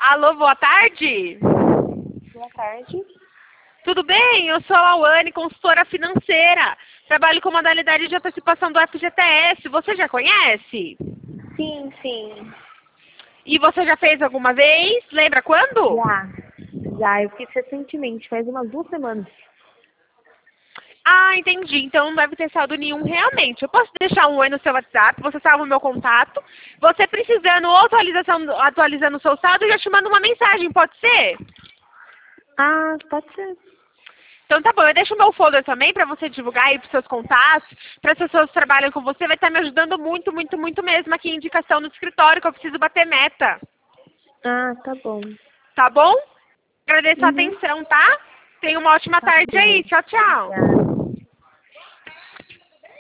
Alô, boa tarde. Boa tarde. Tudo bem? Eu sou a Lauane, consultora financeira. Trabalho com modalidade de antecipação do FGTS. Você já conhece? Sim, sim. E você já fez alguma vez? Lembra quando? Já, eu fiz recentemente, faz umas 2 semanas. Ah, entendi. Então não deve ter saldo nenhum realmente. Eu posso deixar um oi no seu WhatsApp, você salva o meu contato. Você precisando ou atualizando o seu saldo, eu já te mando uma mensagem, pode ser? Ah, pode ser. Então tá bom, eu deixo o meu folder também para você divulgar aí pros seus contatos, para as pessoas que trabalham com você, vai estar me ajudando muito, muito, muito mesmo aqui em indicação no escritório, que eu preciso bater meta. Ah, tá bom. Tá bom? Agradeço a Uhum. atenção, tá? Tenha uma ótima Tá tarde bom. aí. Tchau, tchau. Obrigada.